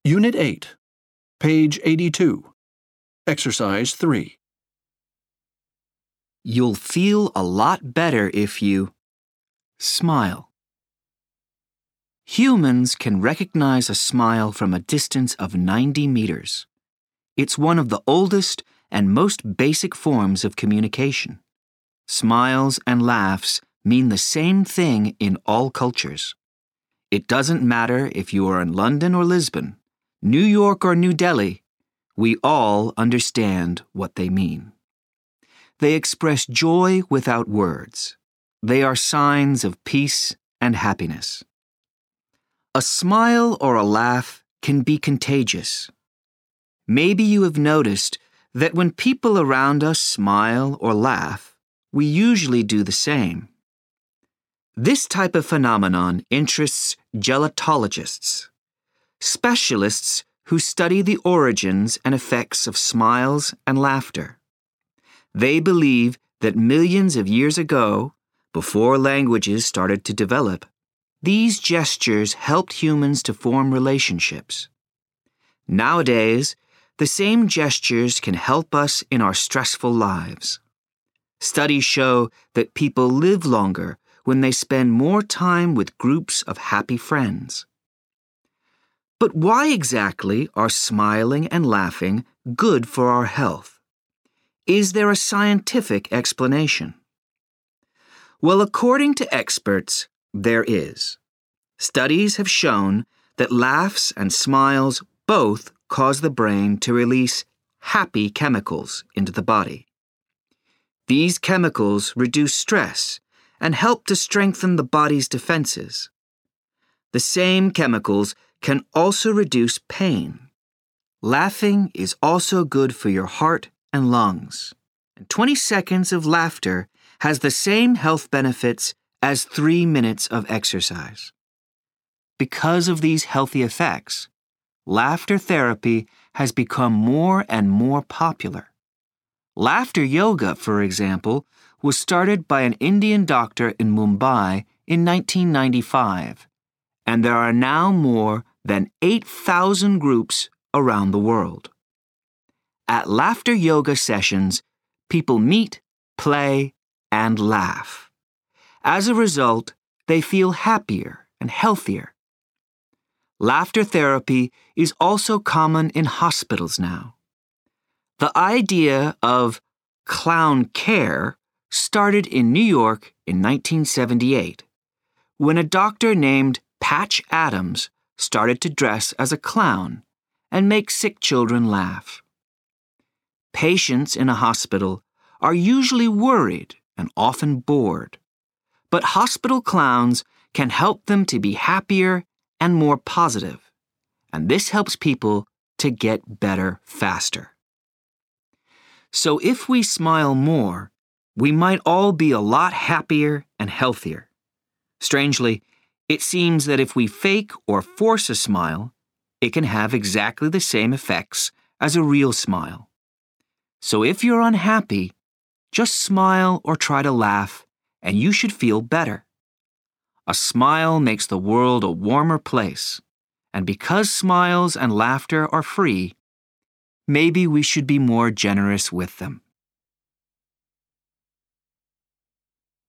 Unit 8, page 82. Exercise 3. You'll feel a lot better if you smile. Humans can recognize a smile from a distance of 90 meters. It's one of the oldest and most basic forms of communication. Smiles and laughs mean the same thing in all cultures. It doesn't matter if you are in London or Lisbon, New York or New Delhi, we all understand what they mean. They express joy without words. They are signs of peace and happiness. A smile or a laugh can be contagious. Maybe you have noticed that when people around us smile or laugh, we usually do the same. This type of phenomenon interests gelotologists, specialists who study the origins and effects of smiles and laughter. They believe that millions of years ago, before languages started to develop, these gestures helped humans to form relationships. Nowadays, the same gestures can help us in our stressful lives. Studies show that people live longer when they spend more time with groups of happy friends. But why exactly are smiling and laughing good for our health? Is there a scientific explanation? Well, according to experts, there is. Studies have shown that laughs and smiles both cause the brain to release happy chemicals into the body. These chemicals reduce stress and help to strengthen the body's defenses. The same chemicals can also reduce pain. Laughing is also good for your heart and lungs. And 20 seconds of laughter has the same health benefits as 3 minutes of exercise. Because of these healthy effects, laughter therapy has become more and more popular. Laughter yoga, for example, was started by an Indian doctor in Mumbai in 1995, and there are now more than 8,000 groups around the world. At laughter yoga sessions, people meet, play, and laugh. As a result, they feel happier and healthier. Laughter therapy is also common in hospitals now. The idea of clown care started in New York in 1978, when a doctor named Patch Adams started to dress as a clown and make sick children laugh. Patients in a hospital are usually worried and often bored, but hospital clowns can help them to be happier and more positive, and this helps people to get better faster. So if we smile more, we might all be a lot happier and healthier. Strangely, it seems that if we fake or force a smile, it can have exactly the same effects as a real smile. So if you're unhappy, just smile or try to laugh, and you should feel better. A smile makes the world a warmer place, and because smiles and laughter are free, maybe we should be more generous with them.